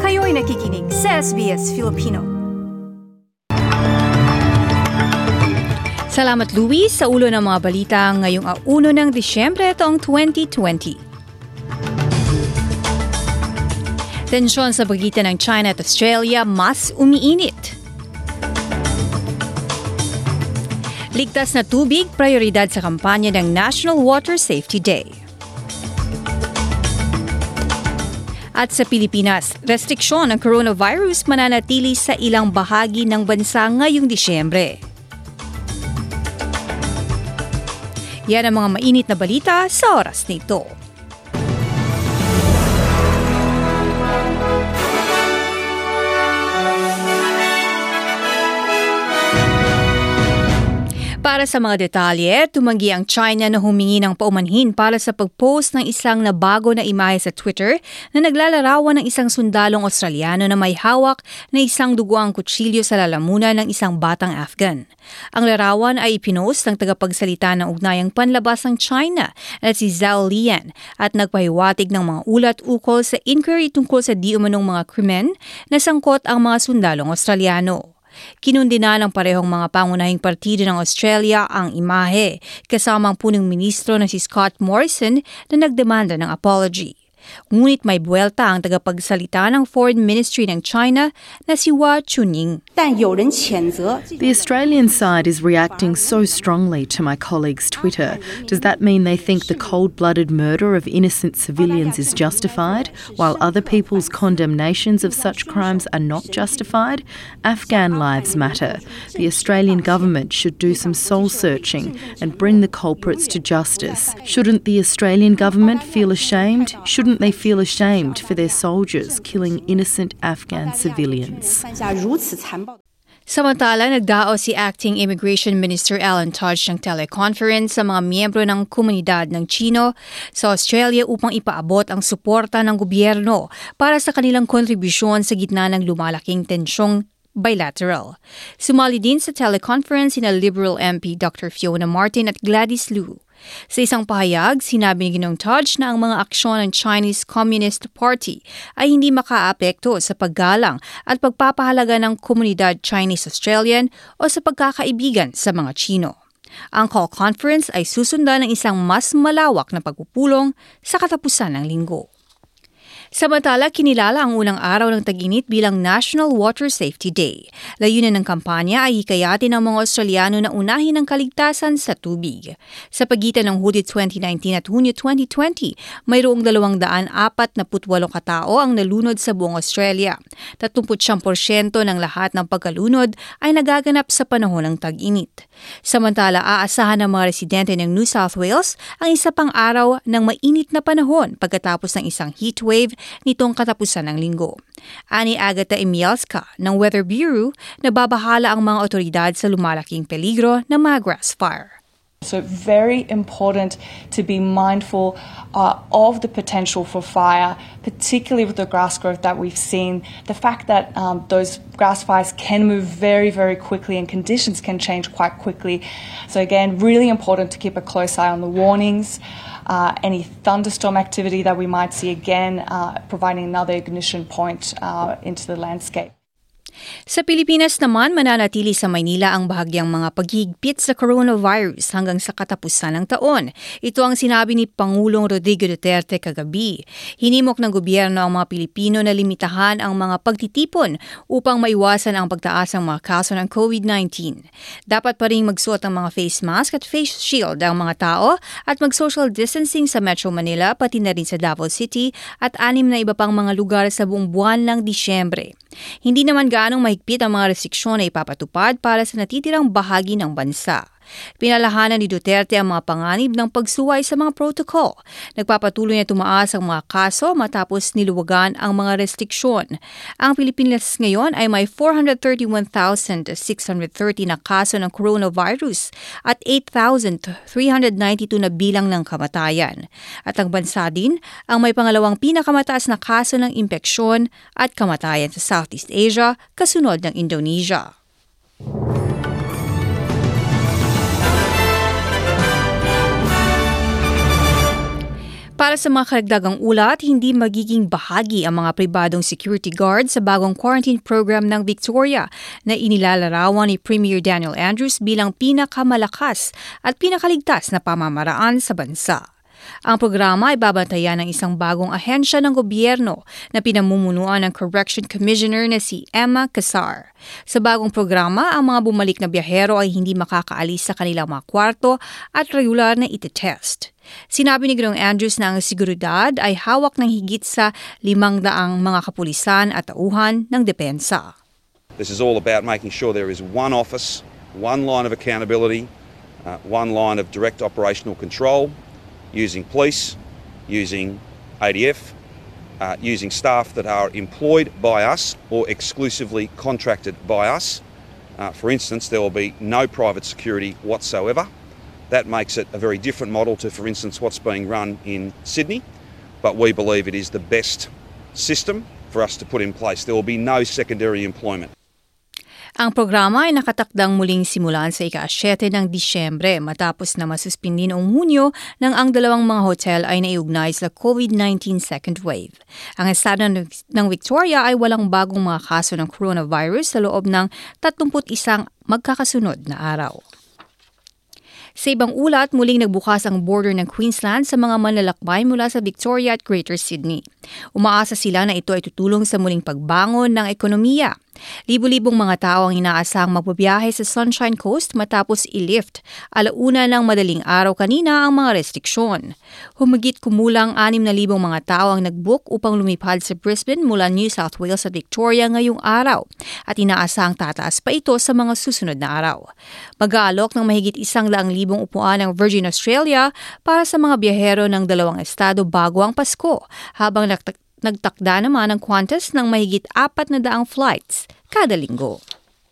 Kayo'y nakikinig sa SBS Filipino. Salamat Louie sa ulo ng mga balita ngayong 1 ng Disyembre taong 2020. Tensyon sa pagitan ng China at Australia mas umiinit. Ligtas na tubig, prioridad sa kampanya ng National Water Safety Day. At sa Pilipinas, restriksyon ng coronavirus mananatili sa ilang bahagi ng bansa ngayong Disyembre. Yan ang mga mainit na balita sa oras nito. Para sa mga detalye, tumanggi ang China na humingi ng paumanhin para sa pag-post ng isang nabago na imahe sa Twitter na naglalarawan ng isang sundalong Australiano na may hawak na isang duguang kutsilyo sa lalamunan ng isang batang Afghan. Ang larawan ay ipinost ng tagapagsalita ng ugnayang panlabas ng China na si Zhao Lian at nagpahiwatig ng mga ulat ukol sa inquiry tungkol sa di umanong mga krimen na sangkot ang mga sundalong Australiano. Kinundina ng parehong mga pangunahing partido ng Australia ang imahe, kasama ang punong ministro na si Scott Morrison na nagdemanda ng apology. Ngunit may buwelta ang tagapagsalita ng Foreign Ministry ng China na si Hua Chunying. The Australian side is reacting so strongly to my colleague's Twitter. Does that mean they think the cold-blooded murder of innocent civilians is justified, while other people's condemnations of such crimes are not justified? Afghan lives matter. The Australian government should do some soul-searching and bring the culprits to justice. Shouldn't the Australian government feel ashamed? Shouldn't they feel ashamed for their soldiers killing innocent Afghan civilians? Samantala, nagdao si Acting Immigration Minister Alan Tudge ng teleconference sa mga miyembro ng komunidad ng Chino sa Australia upang ipaabot ang suporta ng gobyerno para sa kanilang kontribusyon sa gitna ng lumalaking tensyong bilateral. Sumali din sa teleconference sina Liberal MP Dr. Fiona Martin at Gladys Liu. Sa isang pahayag, sinabi ni Ginong Tudge na ang mga aksyon ng Chinese Communist Party ay hindi makaapekto sa paggalang at pagpapahalaga ng komunidad Chinese-Australian o sa pagkakaibigan sa mga Chino. Ang call conference ay susundan ng isang mas malawak na pagpupulong sa katapusan ng linggo. Samantala, kinilala ang unang araw ng tag-init bilang National Water Safety Day. Layunin ng kampanya ay hikayatin ang mga Australiano na unahin ang kaligtasan sa tubig. Sa pagitan ng Hulyo 2019 at Hunyo 2020, mayroong 248 katao ang nalunod sa buong Australia. 39% ng lahat ng pagkalunod ay nagaganap sa panahon ng tag-init. Samantala, aasahan ng mga residente ng New South Wales ang isa pang araw ng mainit na panahon pagkatapos ng isang heatwave nitong katapusan ng linggo. Ani Agata Imielska ng Weather Bureau, nababahala ang mga otoridad sa lumalaking peligro ng mga grass fire. So very important to be mindful of the potential for fire, particularly with the grass growth that we've seen. The fact that those grass fires can move very, very quickly and conditions can change quite quickly. So again, really important to keep a close eye on the warnings. Any thunderstorm activity that we might see again, providing another ignition point into the landscape. Sa Pilipinas naman, mananatili sa Maynila ang bahagyang mga paghigpit sa coronavirus hanggang sa katapusan ng taon. Ito ang sinabi ni Pangulong Rodrigo Duterte kagabi. Hinimok ng gobyerno ang mga Pilipino na limitahan ang mga pagtitipon upang maiwasan ang pagtaas ng mga kaso ng COVID-19. Dapat pa rin magsuot ng mga face mask at face shield ang mga tao at mag-social distancing sa Metro Manila pati na rin sa Davao City at 6 na iba pang mga lugar sa buong buwan ng Disyembre. Hindi naman gaanong mahigpit ang mga restriksyon na ipapatupad para sa natitirang bahagi ng bansa. Pinalahanan ni Duterte ang mga panganib ng pagsuway sa mga protocol. Nagpapatuloy na tumaas ang mga kaso matapos niluwagan ang mga restriksyon. Ang Pilipinas ngayon ay may 431,630 na kaso ng coronavirus at 8,392 na bilang ng kamatayan. At ang bansa din ang may pangalawang pinakamataas na kaso ng impeksyon at kamatayan sa Southeast Asia kasunod ng Indonesia. Para sa mga karagdagang ulat, hindi magiging bahagi ang mga pribadong security guard sa bagong quarantine program ng Victoria na inilalarawan ni Premier Daniel Andrews bilang pinakamalakas at pinakaligtas na pamamaraan sa bansa. Ang programa ay babantayan ng isang bagong ahensya ng gobyerno na pinamumunuan ng Correction Commissioner na si Emma Cassar. Sa bagong programa, ang mga bumalik na biyahero ay hindi makakaalis sa kanilang mga kwarto at regular na itetest. Sinabi ni Ginoong Andrews na ang seguridad ay hawak ng higit sa 500 mga kapulisan at tauhan ng depensa. This is all about making sure there is one office, one line of accountability, one line of direct operational control, using police, using ADF, using staff that are employed by us or exclusively contracted by us. For instance, there will be no private security whatsoever. That makes it a very different model to, for instance, what's being run in Sydney, but we believe it is the best system for us to put in place. There will be no secondary employment. Ang programa ay nakatakdang muling simulan sa ika-7 ng Disyembre matapos na masuspindi noong Hunyo nang ang dalawang mga hotel ay naiugnay sa COVID-19 second wave. Ang estado ng Victoria ay walang bagong mga kaso ng coronavirus sa loob ng 31 magkakasunod na araw. Sa ibang ulat, muling nagbukas ang border ng Queensland sa mga manlalakbay mula sa Victoria at Greater Sydney. Umaasa sila na ito ay tutulong sa muling pagbangon ng ekonomiya. Libo-libong mga tao ang inaasahang magbabiyahe sa Sunshine Coast matapos i-lift 1:00 ng madaling araw kanina ang mga restriksyon. Humigit kumulang 6,000 mga tao ang nag-book upang lumipad sa Brisbane mula New South Wales at Victoria ngayong araw at inaasahang tataas pa ito sa mga susunod na araw. Mag-aalok ng mahigit 100,000 upuan ng Virgin Australia para sa mga biyahero ng dalawang estado bago ang Pasko, habang nagtakda naman ang Qantas ng mahigit 400 flights kada linggo.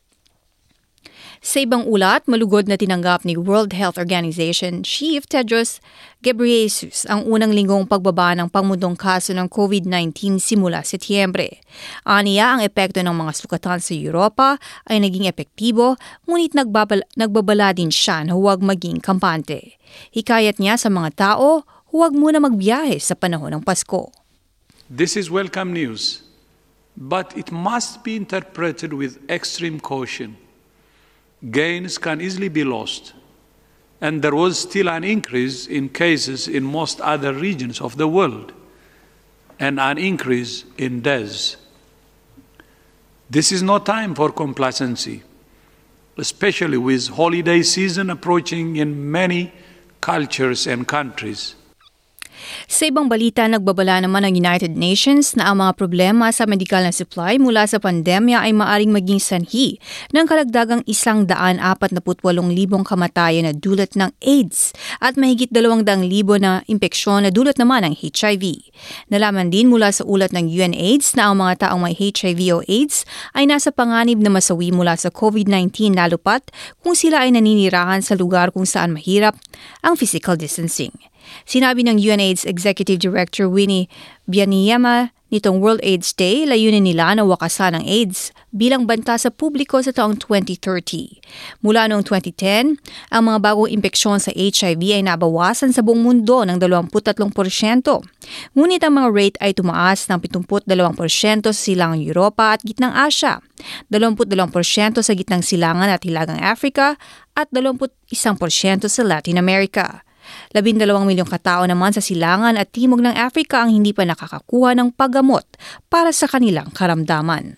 Sa ibang ulat, malugod na tinanggap ni World Health Organization Chief Tedros Ghebreyesus ang unang linggong pagbaba ng pangmundong kaso ng COVID-19 simula Setyembre. Aniya, ang epekto ng mga sukatan sa Europa ay naging epektibo, ngunit nagbabala din siya na huwag maging kampante. Hikayat niya sa mga tao, huwag muna magbiyahe sa panahon ng Pasko. This is welcome news, but it must be interpreted with extreme caution. Gains can easily be lost, and there was still an increase in cases in most other regions of the world, and an increase in deaths. This is no time for complacency, especially with holiday season approaching in many cultures and countries. Sa ibang balita, nagbabala naman ng United Nations na ang mga problema sa medikal na supply mula sa pandemya ay maaring maging sanhi ng karagdagang 148,000 kamatayan na dulot ng AIDS at mahigit 200,000 na impeksyon na dulot naman ng HIV. Nalaman din mula sa ulat ng UNAIDS na ang mga taong may HIV o AIDS ay nasa panganib na masawi mula sa COVID-19 lalo pat kung sila ay naninirahan sa lugar kung saan mahirap ang physical distancing. Sinabi ng UNAIDS Executive Director Winnie Byanyima nitong World AIDS Day, layunin nila na wakasan ang AIDS bilang banta sa publiko sa taong 2030. Mula noong 2010, ang mga bagong impeksyon sa HIV ay nabawasan sa buong mundo ng 23%. Ngunit ang mga rate ay tumaas ng 72% sa silangang Europa at gitnang Asya, 22% sa gitnang silangan at hilagang Africa at 21% sa Latin America. 12 milyong katao naman sa silangan at timog ng Africa ang hindi pa nakakakuha ng paggamot para sa kanilang karamdaman.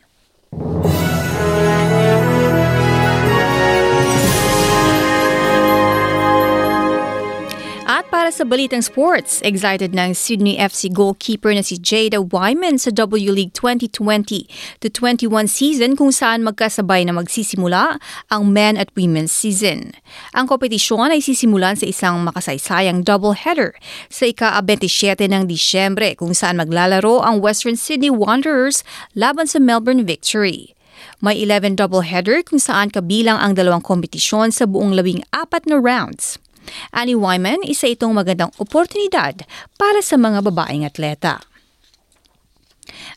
At para sa balitang sports, excited ng Sydney FC goalkeeper na si Jada Wyman sa W-League 2020-21 season kung saan magkasabay na magsisimula ang men at women's season. Ang kompetisyon ay sisimulan sa isang makasaysayang doubleheader sa ika-27 ng Disyembre kung saan maglalaro ang Western Sydney Wanderers laban sa Melbourne Victory. May 11 doubleheader kung saan kabilang ang dalawang kompetisyon sa buong 14 na rounds. Ani Wyman, isa itong magandang oportunidad para sa mga babaeng atleta.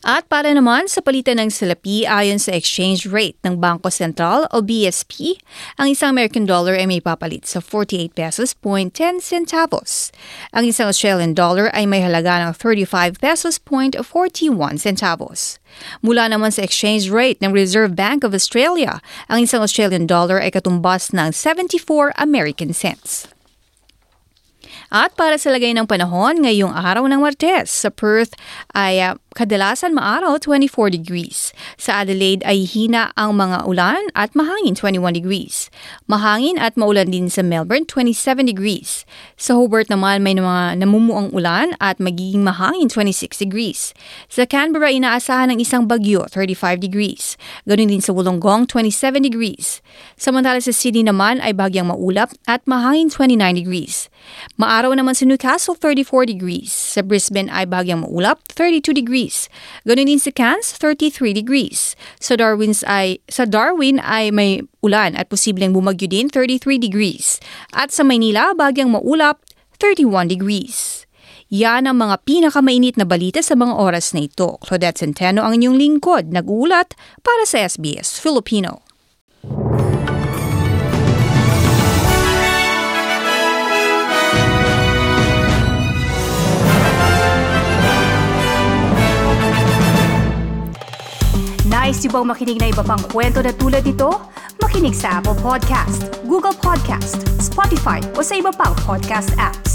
At para naman sa palitan ng salapi ayon sa exchange rate ng Bangko Sentral o BSP, ang isang American dollar ay may papalit sa 48 pesos point 10 centavos. Ang isang Australian dollar ay may halaga ng 35 pesos point 41 centavos. Mula naman sa exchange rate ng Reserve Bank of Australia, ang isang Australian dollar ay katumbas ng 74 American cents. At para sa lagay ng panahon ngayong araw ng Martes, sa Perth ay kadalasan maaraw 24 degrees. Sa Adelaide ay hina ang mga ulan at mahangin 21 degrees. Mahangin at maulan din sa Melbourne 27 degrees. Sa Hobart naman may mga namumuang ulan at magiging mahangin 26 degrees. Sa Canberra inaasahan ng isang bagyo 35 degrees. Ganoon din sa Wollongong 27 degrees. Samantala sa Sydney naman ay bagyang maulap at mahangin 29 degrees. Maaraw naman sa Newcastle 34 degrees. Sa Brisbane ay bagyang maulap 32 degrees. Ganoon din sa Cairns 33 degrees. Sa Darwin ay may ulan at posibleng bumagyo din 33 degrees. At sa Maynila bagyang maulap 31 degrees. Yan ang mga pinakamainit na balita sa mga oras na ito. Claudette Centeno ang inyong lingkod, nag-uulat para sa SBS Filipino. Nice yung bang makinig na iba pang kwento na tulad ito? Makinig sa Apple Podcast, Google Podcast, Spotify o sa iba pang podcast apps.